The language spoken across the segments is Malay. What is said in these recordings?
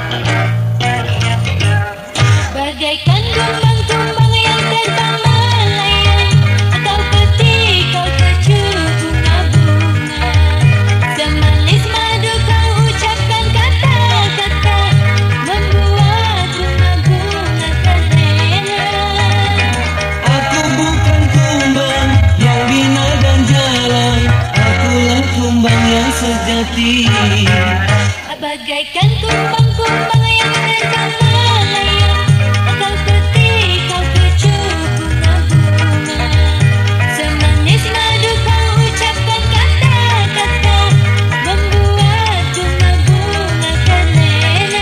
Bagaikan kumbang-kumbang yang terbang melayang, atau ketika kau tercium bunga-bunga. Semanis madu kau ucapkan kata-kata, membuat bunga-bunga terlena. Aku bukan kumbang yang bina dan jalan, akulah kumbang yang sejati. Bagaikan kumbang-kumbang yang terbang melayang, atau ketika kau tercium bunga-bunga. Semanis madu kau ucapkan kata-kata, membuat bunga-bunga terlena.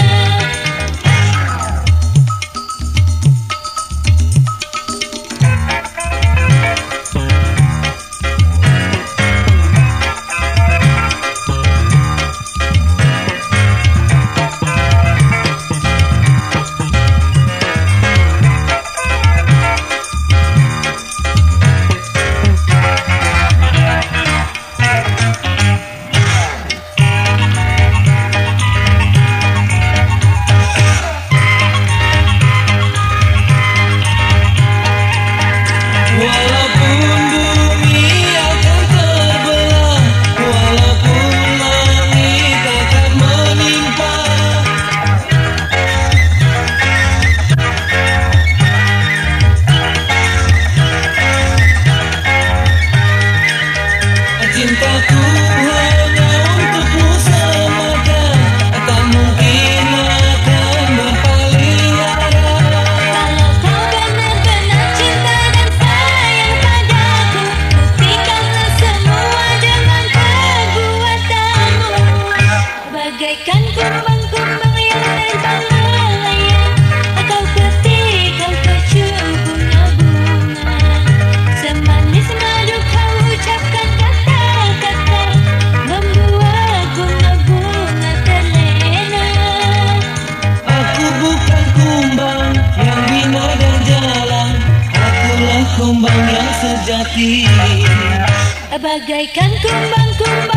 Cintaku hanya untukmu semata, tak mungkin akan berpaling arah. Kalau kau benar-benar cinta dan sayang padaku, buktikanlah semua dengan perbuatanmu. Bagaikan kumbang-kumbang yang terbang melayang, atau ketika kau tercium bunga-bunga. Semanis madu kau ucapkan kata-kata, membuat bunga-bunga terlena. Aku bukan kumbang yang bina dan jalan, akulah kumbang yang sejati. Bagaikan kumbang-kumbang